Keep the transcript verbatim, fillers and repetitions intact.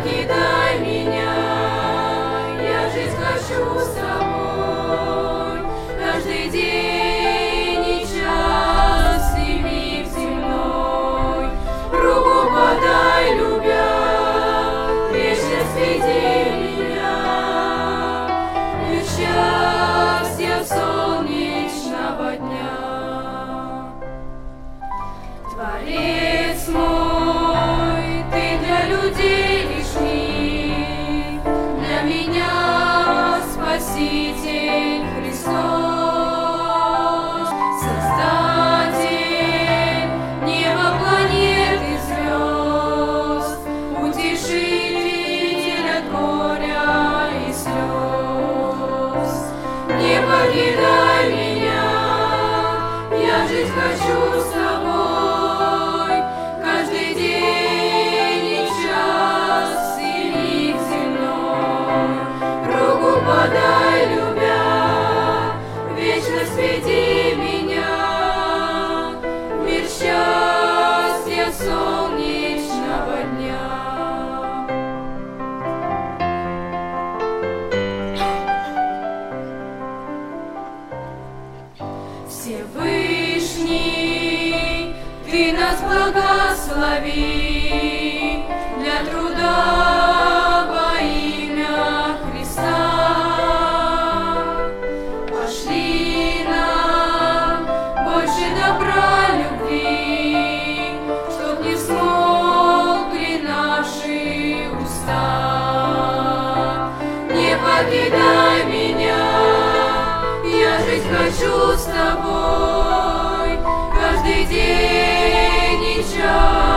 покидай меня, я жить хочу с тобой. Каждый день и час, и миг земной, руку подай, любя, вечно сведи меня. Мир счастья солнечного дня. Творец мой, ты для людей лишь миг, для меня Спаситель Христос, Создатель неба, планет и звезд, утешитель от горя и слез. Не покидай меня, я жить хочу с тобой. Каждый день и час, и миг земной, руку подай, любя, вечно сведи меня. Мир счастья солнечного дня. Всевышний, ты нас благослови для труда во имя Христа. Пошли нам больше добра, любви, чтоб не смолкли наши уста. Не покидай меня, я жить хочу с тобой. Каждый день и час.